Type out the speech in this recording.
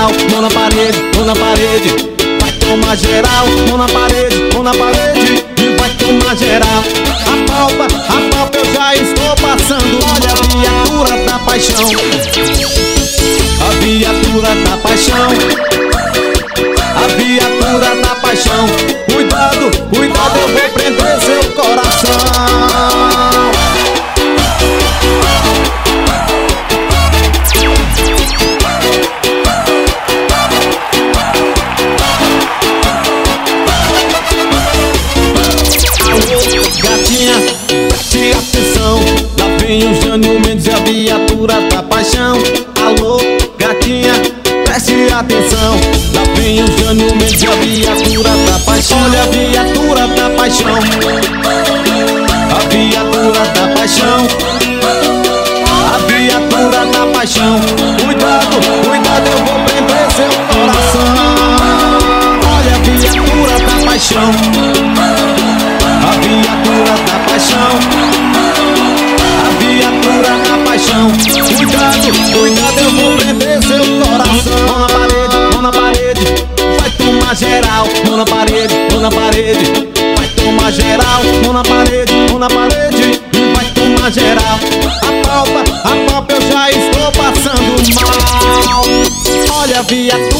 geral, mão na parede, mão na parede. Vai tomar geral, mão na parede, mão na parede. E vai tomar geral. A palpa eu já estou passando. Olha a viatura da paixão. A viatura da paixão. A viatura da paixão. Cuidado, cuidado, eu vou prender seu coração. Gatinha, preste atenção. Lá vem o Jânio Mendes e a viatura da paixão. Alô, gatinha, preste atenção. Lá vem o Jânio Mendes e a viatura da paixão. Olha a viatura da paixão. A viatura da paixão. A viatura da paixão. Cuidado, cuidado, eu vou prender seu coração. Olha a viatura da paixão. A viatura da paixão. A viatura da paixão. Cuidado, cuidado, eu vou prender seu coração. Mão na parede, mão na parede. Vai tomar geral, mão na parede, mão na parede. Vai tomar geral, mão na parede, mão na parede. Vai tomar geral. A palpa eu já estou passando mal. Olha a viatura